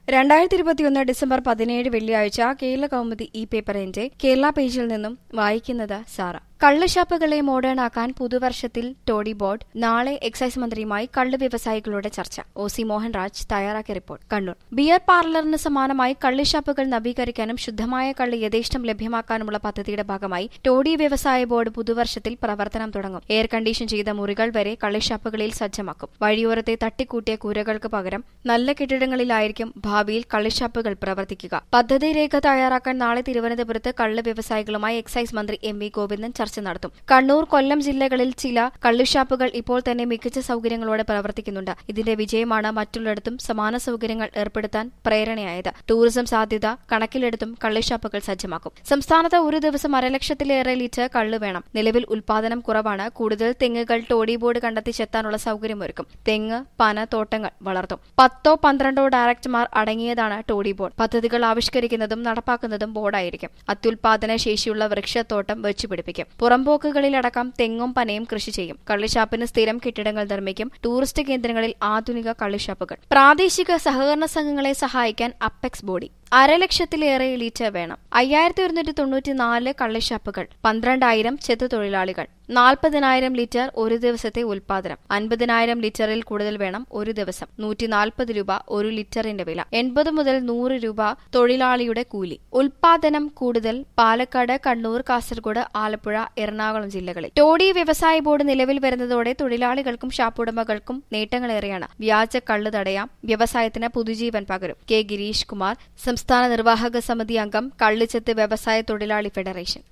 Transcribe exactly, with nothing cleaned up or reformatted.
രണ്ടായിരത്തി ഇരുപത്തിയൊന്ന് ഡിസംബർ പതിനേഴ് വെള്ളിയാഴ്ച കേരള കൗമുദി ഇ പേപ്പറിന്റെ കേരള പേജിൽ നിന്നും വായിക്കുന്നത് സാറ. കള്ളുഷാപ്പുകളെ മോഡേൺ ആക്കാൻ പുതുവർഷത്തിൽ ടോഡി ബോർഡ്. നാളെ എക്സൈസ് മന്ത്രിയുമായി കള്ള് വ്യവസായികളുടെ ചർച്ച. ഒ സി മോഹൻരാജ് തയ്യാറാക്കിയ റിപ്പോർട്ട്. കണ്ണൂർ. ബിയർ പാർലറിന് സമാനമായി കള്ളുഷാപ്പുകൾ നവീകരിക്കാനും ശുദ്ധമായ കള്ള് യഥേഷ്ടം ലഭ്യമാക്കാനുമുള്ള പദ്ധതിയുടെ ഭാഗമായി ടോഡി വ്യവസായ ബോർഡ് പുതുവർഷത്തിൽ പ്രവർത്തനം തുടങ്ങും. എയർ കണ്ടീഷൻ ചെയ്ത മുറികൾ വരെ കള്ളുഷാപ്പുകളിൽ സജ്ജമാക്കും. വഴിയോരത്തെ തട്ടിക്കൂട്ടിയ കൂരകൾക്ക് പകരം നല്ല കെട്ടിടങ്ങളിലായിരിക്കും ഭാവിയിൽ കള്ളുഷാപ്പുകൾ പ്രവർത്തിക്കുക. പദ്ധതി രേഖ തയ്യാറാക്കാൻ നാളെ തിരുവനന്തപുരത്ത് കള്ള് വ്യവസായികളുമായി എക്സൈസ് മന്ത്രി എം വി ഗോവിന്ദൻ ചർച്ച നടത്തും. കണ്ണൂർ, കൊല്ലം ജില്ലകളിൽ ചില കള്ളുഷാപ്പുകൾ ഇപ്പോൾ തന്നെ മികച്ച സൌകര്യങ്ങളോടെ പ്രവർത്തിക്കുന്നുണ്ട്. ഇതിന്റെ വിജയമാണ് മറ്റുള്ളിടത്തും സമാന സൌകര്യങ്ങൾ ഏർപ്പെടുത്താൻ പ്രേരണയായത്. ടൂറിസം സാധ്യത കണക്കിലെടുത്തും കള്ളുഷാപ്പുകൾ സജ്ജമാക്കും. സംസ്ഥാനത്ത് ഒരു ദിവസം അരലക്ഷത്തിലേറെ ലിറ്റർ കള്ള് വേണം. നിലവിൽ ഉൽപാദനം കുറവാണ്. കൂടുതൽ തെങ്ങുകൾ ടോഡി ബോർഡ് കണ്ടെത്തിച്ചെത്താനുള്ള സൌകര്യമൊരുക്കും. തെങ്ങ്, പന തോട്ടങ്ങൾ വളർത്തും. പത്തോ പന്ത്രണ്ടോ ഡയറക്ടർമാർ അടങ്ങിയതാണ് ടോഡി ബോർഡ്. പദ്ധതികൾ ആവിഷ്കരിക്കുന്നതും നടപ്പാക്കുന്നതും ബോർഡായിരിക്കും. അത്യുൽപാദന ശേഷിയുള്ള വൃക്ഷത്തോട്ടം വെച്ചുപിടിപ്പിക്കും. പുറമ്പോക്കുകളിലടക്കം തെങ്ങും പനയും കൃഷി ചെയ്യും. കള്ളുഷാപ്പിന് സ്ഥിരം കെട്ടിടങ്ങൾ നിർമ്മിക്കും. ടൂറിസ്റ്റ് കേന്ദ്രങ്ങളിൽ ആധുനിക കള്ളുഷാപ്പുകൾ. പ്രാദേശിക സഹകരണ സംഘങ്ങളെ സഹായിക്കാൻ അപ്പെക്സ് ബോഡി. അരലക്ഷത്തിലേറെ ലിറ്റർ വേണം. അയ്യായിരത്തി ഒരുന്നൂറ്റി തൊണ്ണൂറ്റിനാല് കള്ളുഷാപ്പുകൾ, പന്ത്രണ്ടായിരം ചെത്തുതൊഴിലാളികൾ, നാൽപ്പതിനായിരം ലിറ്റർ ഒരു ദിവസത്തെ ഉൽപാദനം. അൻപതിനായിരം ലിറ്ററിൽ കൂടുതൽ വേണം ഒരു ദിവസം. നൂറ്റി നാൽപ്പത് രൂപ ഒരു ലിറ്ററിന്റെ വില. എൺപത് മുതൽ നൂറ് രൂപ തൊഴിലാളിയുടെ കൂലി. ഉൽപാദനം കൂടുതൽ പാലക്കാട്, കണ്ണൂർ, കാസർഗോഡ്, ആലപ്പുഴ, എറണാകുളം ജില്ലകളിൽ. ടോഡി വ്യവസായ ബോർഡ് നിലവിൽ വരുന്നതോടെ തൊഴിലാളികൾക്കും ഷാപ്പുടമകൾക്കും നേട്ടങ്ങളേറെയാണ്. വ്യാജ കള്ള് തടയാം. വ്യവസായത്തിന് പുതുജീവൻ പകരും. കെ ഗിരീഷ് കുമാർ, സംസ്ഥാന നിർവാഹക സമിതി അംഗം, കള്ളുചെത്ത് വ്യവസായ തൊഴിലാളി ഫെഡറേഷൻ.